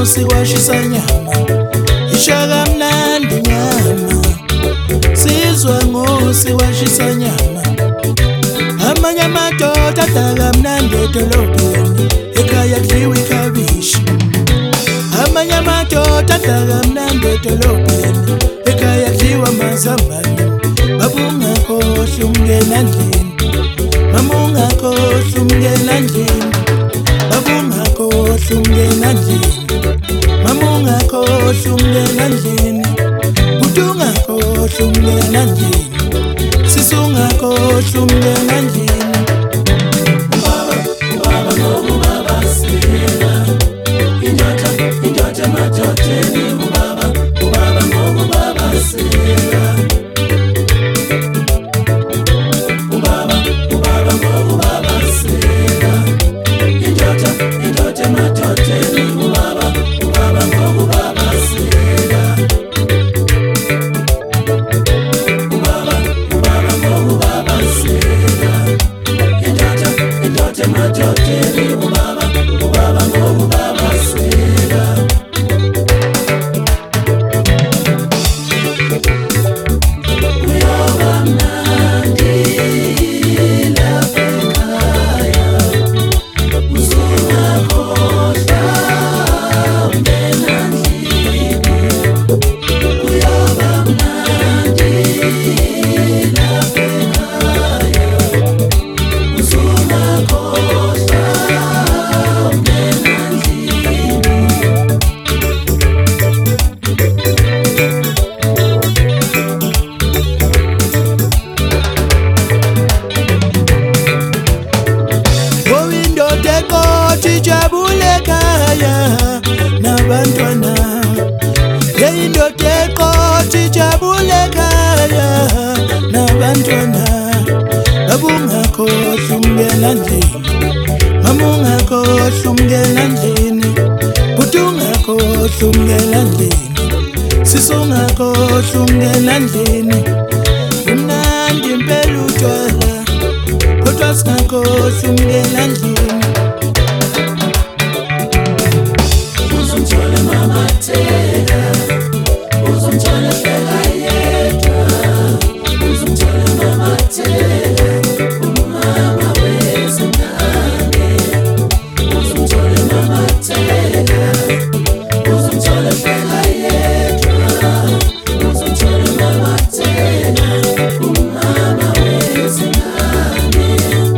ngosi kwashisa nyama ishaka mnandi nyama sizwa ngosi kwashisa nyama amanye amadoda adala mnandi edolobheni ekhaya kudliwa ikhabishi amanye amadoda adala mnandi edolobheni ekhaya kudliwa amazambane babungakhohlwa umngena ndlini mama ungakhohlwa umngena ndlini babungakhohlwa umngena ndlini mama ungakhohlwa umngena ndlini buti ungakhohlwa umngena ndlini sisi ungakhohlwa umngena ndlini ubaba ngobaba sila indoda madodeni ubaba ngobaba sila ubaba ngobaba sila indoda madodeni ubaba ngobaba sila ubaba ngobaba sila indoda madodeni ubaba ngobaba sila uyoba mnandi lapha ekhaya uzungakhohlwa umngena ndlini uyoba mnandi lapha ekhaya uzungakhohlwa umngena ndlini indoda eqotha ijabule ekhaya nabantwana indoda eqotha ijabule ekhaya nabantwana babungakhohlwa umngena ndlini mama ungakhohlwa umngena ndlini buti ungakhohlwa umngena ndlini sisi ungakhohlwa umngena ndlini umnandi impela utshwala kodwa singakhohlwa umngena ndlini uzumthole mamatheka uzumthole hleka yedwa uzumthole mamatheka umama wezingane uzumthole mamatheka uzumthole hleka yedwa uzumthole mamatheka umama wezingane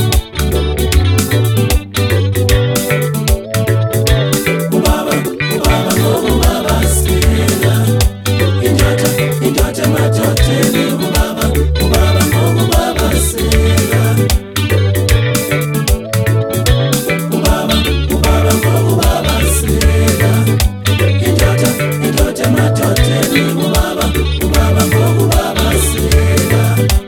ubaba ngobaba sila indoda madodeni ubaba ngobaba sila ubaba ngobaba sila indoda madodeni ubaba ngobaba sila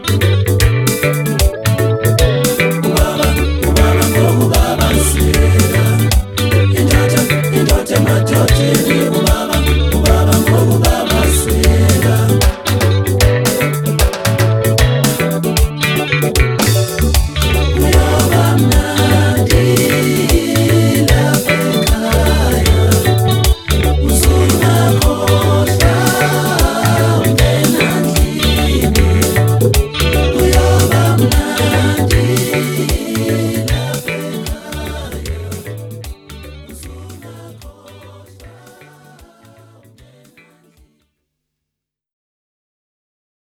ubaba ngobaba sila indoda madodeni